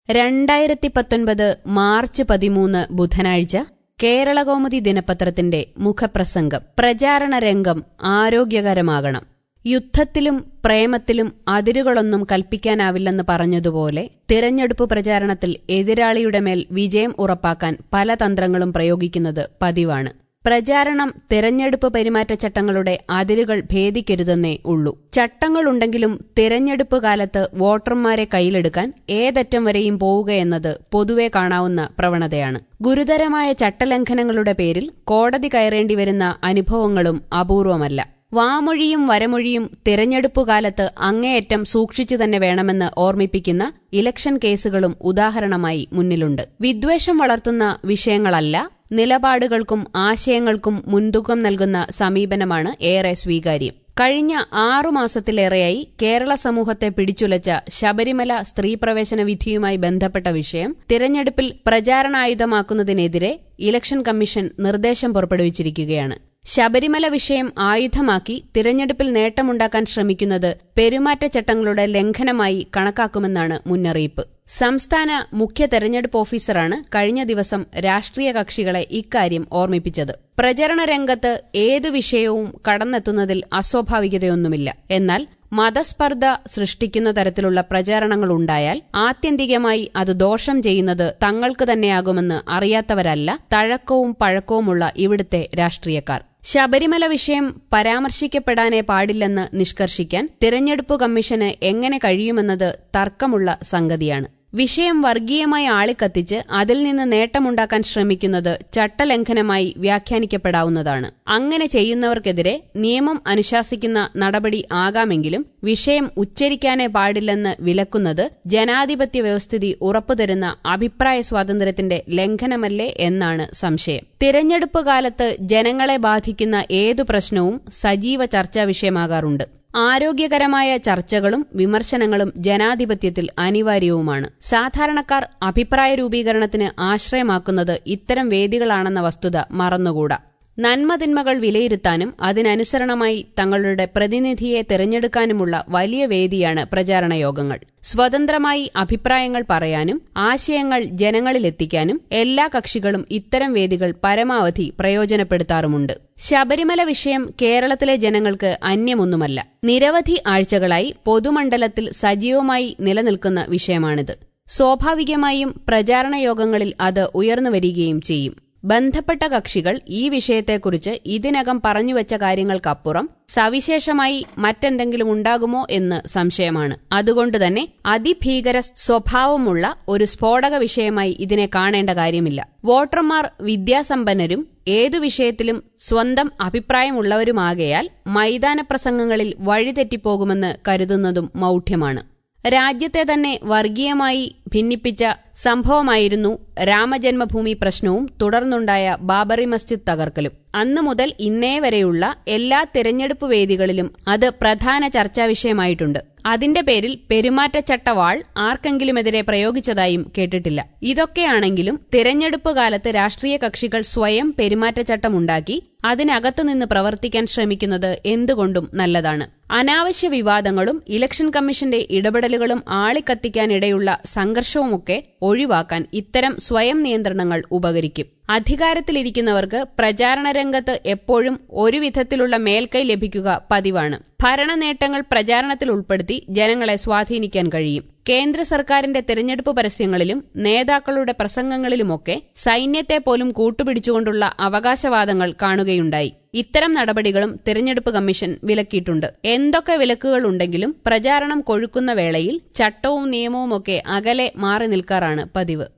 2019 March 13 ബുധനാഴ്ച കേരളകൗമുദി ദിനപത്രത്തിന്റെ മുഖപ്രസംഗം. പ്രചാരണ രംഗം ആരോഗ്യകരമാകണം. യുദ്ധത്തിലും പ്രേമത്തിലും അതിരുകളൊന്നും കൽപ്പിക്കാനാവില്ലെന്ന് പറഞ്ഞതുപോലെ തിരഞ്ഞെടുപ്പ് പ്രചാരണത്തിൽ എതിരാളിയുടെ മേൽ വിജയം ഉറപ്പാക്കാൻ പല തന്ത്രങ്ങളും പ്രയോഗിക്കുന്നത് പതിവാണ്. പ്രചാരണം തിരഞ്ഞെടുപ്പ് പെരുമാറ്റച്ചട്ടങ്ങളുടെ അതിരുകൾ ഭേദിക്കരുതെന്നേ ഉള്ളൂ. ചട്ടങ്ങളുണ്ടെങ്കിലും തിരഞ്ഞെടുപ്പ് കാലത്ത് വോട്ടർമാരെ കയ്യിലെടുക്കാൻ ഏതറ്റം വരെയും പോവുകയെന്നത് പൊതുവെ കാണാവുന്ന പ്രവണതയാണ്. ഗുരുതരമായ ചട്ടലംഘനങ്ങളുടെ പേരിൽ കോടതി കയറേണ്ടിവരുന്ന അനുഭവങ്ങളും അപൂർവമല്ല. വാമൊഴിയും വരമൊഴിയും തിരഞ്ഞെടുപ്പുകാലത്ത് അങ്ങേയറ്റം സൂക്ഷിച്ചു തന്നെ വേണമെന്ന് ഓർമ്മിപ്പിക്കുന്ന ഇലക്ഷൻ കേസുകളും ഉദാഹരണമായി മുന്നിലുണ്ട്. വിദ്വേഷം വളർത്തുന്ന വിഷയങ്ങളല്ല, നിലപാടുകൾക്കും ആശയങ്ങൾക്കും മുൻതൂക്കം നൽകുന്ന സമീപനമാണ് ഏറെ സ്വീകാര്യം. കഴിഞ്ഞ 6 മാസത്തിലേറെയായി കേരള സമൂഹത്തെ പിടിച്ചുലച്ച ശബരിമല സ്ത്രീപ്രവേശന വിധിയുമായി ബന്ധപ്പെട്ട വിഷയം തിരഞ്ഞെടുപ്പിൽ പ്രചാരണായുധമാക്കുന്നതിനെതിരെ ഇലക്ഷൻ കമ്മീഷൻ നിർദ്ദേശം പുറപ്പെടുവിച്ചിരിക്കുകയാണ്. ശബരിമല വിഷയം ആയുധമാക്കി തിരഞ്ഞെടുപ്പിൽ നേട്ടമുണ്ടാക്കാൻ ശ്രമിക്കുന്നത് പെരുമാറ്റച്ചട്ടങ്ങളുടെ ലംഘനമായി കണക്കാക്കുമെന്നാണ് മുന്നറിയിപ്പ്. സംസ്ഥാന മുഖ്യ തെരഞ്ഞെടുപ്പ് ഓഫീസറാണ് കഴിഞ്ഞ ദിവസം രാഷ്ട്രീയ കക്ഷികളെ ഇക്കാര്യം ഓർമ്മിപ്പിച്ചത്. പ്രചരണ രംഗത്ത് ഏതു വിഷയവും കടന്നെത്തുന്നതിൽ അസ്വാഭാവികതയൊന്നുമില്ല. എന്നാൽ മതസ്പർദ്ധ സൃഷ്ടിക്കുന്ന തരത്തിലുള്ള പ്രചാരണങ്ങളുണ്ടായാൽ ആത്യന്തികമായി അത് ദോഷം ചെയ്യുന്നത് തങ്ങൾക്ക് തന്നെയാകുമെന്ന് അറിയാത്തവരല്ല തഴക്കവും പഴക്കവുമുള്ള ഇവിടുത്തെ രാഷ്ട്രീയക്കാർ. ശബരിമല വിഷയം പരാമർശിക്കപ്പെടാനേ പാടില്ലെന്ന് നിഷ്കർഷിക്കാൻ തിരഞ്ഞെടുപ്പ് കമ്മീഷന് എങ്ങനെ കഴിയുമെന്നത് തർക്കമുള്ള സംഗതിയാണ്. വിഷയം വർഗീയമായി ആളിക്കത്തിച്ച് അതിൽ നിന്ന് നേട്ടമുണ്ടാക്കാൻ ശ്രമിക്കുന്നത് ചട്ടലംഘനമായി വ്യാഖ്യാനിക്കപ്പെടാവുന്നതാണ്. അങ്ങനെ ചെയ്യുന്നവർക്കെതിരെ നിയമം അനുശാസിക്കുന്ന നടപടി ആകാമെങ്കിലും വിഷയം ഉച്ചരിക്കാനേ പാടില്ലെന്ന് വിലക്കുന്നത് ജനാധിപത്യ വ്യവസ്ഥിതി ഉറപ്പുതരുന്ന അഭിപ്രായ സ്വാതന്ത്ര്യത്തിന്റെ ലംഘനമല്ലേ എന്നാണ് സംശയം. തിരഞ്ഞെടുപ്പ് കാലത്ത് ജനങ്ങളെ ബാധിക്കുന്ന ഏതു പ്രശ്നവും സജീവ ചർച്ചാ വിഷയമാകാറുണ്ട്. ആരോഗ്യകരമായ ചർച്ചകളും വിമർശനങ്ങളും ജനാധിപത്യത്തിൽ അനിവാര്യവുമാണ്. സാധാരണക്കാർ അഭിപ്രായ രൂപീകരണത്തിന് ആശ്രയമാക്കുന്നത് ഇത്തരം വേദികളാണെന്ന വസ്തുത മറന്നുകൂടാ. നന്മതിന്മകൾ വിലയിരുത്താനും അതിനനുസരണമായി തങ്ങളുടെ പ്രതിനിധിയെ തിരഞ്ഞെടുക്കാനുമുള്ള വലിയ വേദിയാണ് പ്രചാരണ യോഗങ്ങൾ. സ്വതന്ത്രമായി അഭിപ്രായങ്ങൾ പറയാനും ആശയങ്ങൾ ജനങ്ങളിലെത്തിക്കാനും എല്ലാ കക്ഷികളും ഇത്തരം വേദികൾ പരമാവധി പ്രയോജനപ്പെടുത്താറുമുണ്ട്. ശബരിമല വിഷയം കേരളത്തിലെ ജനങ്ങൾക്ക് അന്യമൊന്നുമല്ല. നിരവധി ആഴ്ചകളായി പൊതുമണ്ഡലത്തിൽ സജീവമായി നിലനിൽക്കുന്ന വിഷയമാണിത്. സ്വാഭാവികമായും പ്രചാരണ യോഗങ്ങളിൽ അത് ഉയർന്നുവരികയും ചെയ്യും. ബന്ധപ്പെട്ട കക്ഷികൾ ഈ വിഷയത്തെക്കുറിച്ച് ഇതിനകം പറഞ്ഞുവച്ച കാര്യങ്ങൾക്കപ്പുറം സവിശേഷമായി മറ്റെന്തെങ്കിലും ഉണ്ടാകുമോ എന്ന് സംശയമാണ്. അതുകൊണ്ടുതന്നെ അതിഭീകര സ്വഭാവമുള്ള ഒരു സ്ഫോടക വിഷയമായി ഇതിനെ കാണേണ്ട കാര്യമില്ല. വോട്ടർമാർ വിദ്യാസമ്പന്നരും ഏതു വിഷയത്തിലും സ്വന്തം അഭിപ്രായമുള്ളവരുമാകയാൽ മൈതാന പ്രസംഗങ്ങളിൽ വഴിതെറ്റിപ്പോകുമെന്ന് കരുതുന്നതും മൗഢ്യമാണ്. രാജ്യത്തെ തന്നെ വർഗീയമായി ഭിന്നിപ്പിച്ച സംഭവമായിരുന്നു രാമജന്മഭൂമി പ്രശ്നവും തുടർന്നുണ്ടായ ബാബറി മസ്ജിദ് തകർക്കലും. അന്നു മുതൽ ഇന്നേ വരെയുള്ള എല്ലാ തിരഞ്ഞെടുപ്പ് വേദികളിലും അത് പ്രധാന ചർച്ചാ വിഷയമായിട്ടുണ്ട്. അതിന്റെ പേരിൽ പെരുമാറ്റച്ചട്ടവാൾ ആർക്കെങ്കിലുമെതിരെ പ്രയോഗിച്ചതായും കേട്ടിട്ടില്ല. ഇതൊക്കെയാണെങ്കിലും തിരഞ്ഞെടുപ്പ് കാലത്ത് രാഷ്ട്രീയ കക്ഷികൾ സ്വയം പെരുമാറ്റച്ചട്ടമുണ്ടാക്കി അതിനകത്തുനിന്ന് പ്രവർത്തിക്കാൻ ശ്രമിക്കുന്നത് എന്തുകൊണ്ടും നല്ലതാണ്. അനാവശ്യ വിവാദങ്ങളും ഇലക്ഷൻ കമ്മീഷന്റെ ഇടപെടലുകളും ആളിക്കത്തിക്കാനിടയുള്ള സംഘർഷവുമൊക്കെ ഒഴിവാക്കാൻ ഇത്തരം സ്വയം നിയന്ത്രണങ്ങൾ ഉപകരിക്കും. അധികാരത്തിലിരിക്കുന്നവർക്ക് പ്രചാരണ രംഗത്ത് എപ്പോഴും ഒരു വിധത്തിലുള്ള മേൽക്കൈ ലഭിക്കുക പതിവാണ്. ഭരണനേട്ടങ്ങൾ പ്രചാരണത്തിൽ ഉൾപ്പെടുത്തി ജനങ്ങളെ സ്വാധീനിക്കാൻ കഴിയും. കേന്ദ്ര സർക്കാരിന്റെ തിരഞ്ഞെടുപ്പ് പരസ്യങ്ങളിലും നേതാക്കളുടെ പ്രസംഗങ്ങളിലുമൊക്കെ സൈന്യത്തെ പോലും കൂട്ടുപിടിച്ചുകൊണ്ടുള്ള അവകാശവാദങ്ങൾ കാണുകയുണ്ടായി. ഇത്തരം നടപടികളും തിരഞ്ഞെടുപ്പ് കമ്മീഷൻ വിലക്കിയിട്ടുണ്ട്. എന്തൊക്കെ വിലക്കുകളുണ്ടെങ്കിലും പ്രചാരണം കൊഴുക്കുന്ന വേളയിൽ ചട്ടവും നിയമവുമൊക്കെ അകലെ മാറി നിൽക്കാറാണ് പതിവ്.